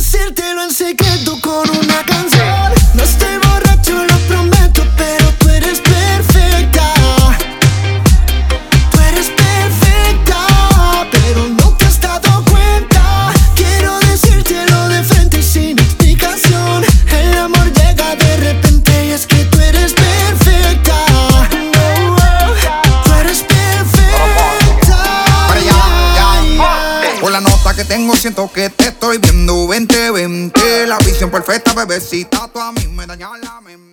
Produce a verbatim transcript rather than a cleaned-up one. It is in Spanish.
decírtelo en secreto con una canción. No estoy borracho, lo prometo, pero tú eres perfecta. Tú eres perfecta, pero no te has dado cuenta. Quiero decírtelo de frente y sin explicación. El amor llega de repente y es que tú eres perfecta. Oh, oh, tú eres perfecta. Para ya, ya. Por la nota que tengo siento que te estoy viendo veinte veinte. La visión perfecta, bebecita, tú a mí me dañas la mente.